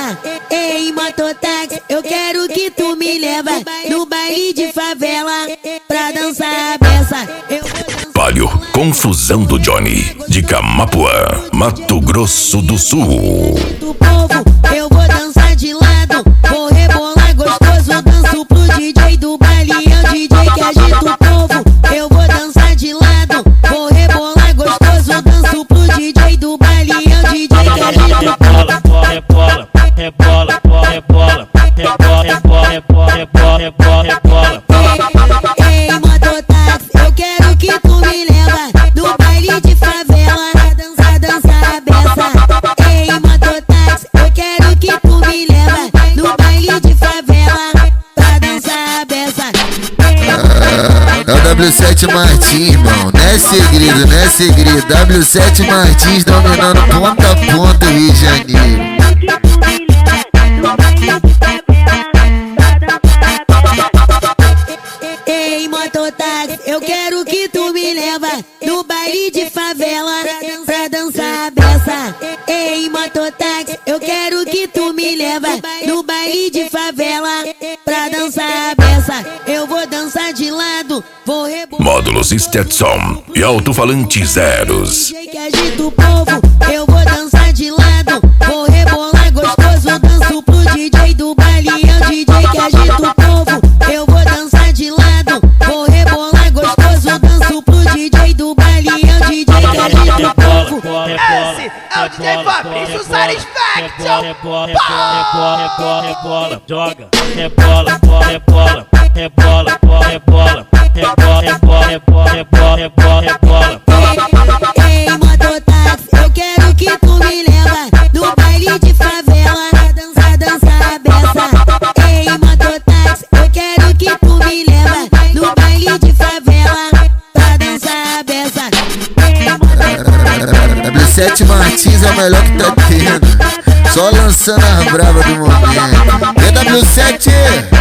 beça. Ei, mototáxi, eu quero que tu me leva no baile de favela pra dançar a beça. Palio, confusão do Johnny, de Camapuã, Mato Grosso do Sul. Do povo, eu vou dançar de lado, vou rebolar gostoso, danço pro DJ do baile, é o DJ que agita o povo. Eu vou dançar de lado, vou rebolar gostoso, danço pro DJ do baile, é o DJ que agita o povo. Rebola, rebola, rebola, rebola, rebola, rebola, rebola, rebola, rebola. Ei, mototáxi, eu quero que tu me leva no baile de favela pra dançar a beça. Ei, mototáxi, eu quero que tu me leva no baile de favela pra dançar a beça. É o W7 Martins, irmão, não é segredo, não é segredo. W7 Martins dominando ponta a ponta o Rio de Janeiro. Ei, mototáxi, eu quero que tu me leva no baile de favela pra dançar a beça. Ei, mototáxi, eu quero que tu me leva no baile de favela pra dançar a beça. Eu vou dançar de lado, vou rebolar. Módulos Stetson e alto-falante zeros. DJ que agita o povo, eu vou dançar de lado, vou rebolar gostoso, danço pro DJ do baile, é o DJ que agita o povo. Eu vou dançar de lado, vou rebolar gostoso, danço pro DJ do baile, é o DJ que agita o povo. Esse é o DJ Fabrício Satisfaction. Rebola, rebola, rebola, joga, rebola, rebola, rebola, rebola, rebola, rebola, rebola, rebola, rebola. Ei, mototáxi, eu quero que tu me leva no baile de favela pra dançar a beça. Ei, mototáxi, eu quero que tu me leva no baile de favela pra dançar a beça. W7 Martins é o melhor que tá tendo, só lançando as bravas do momento. E W7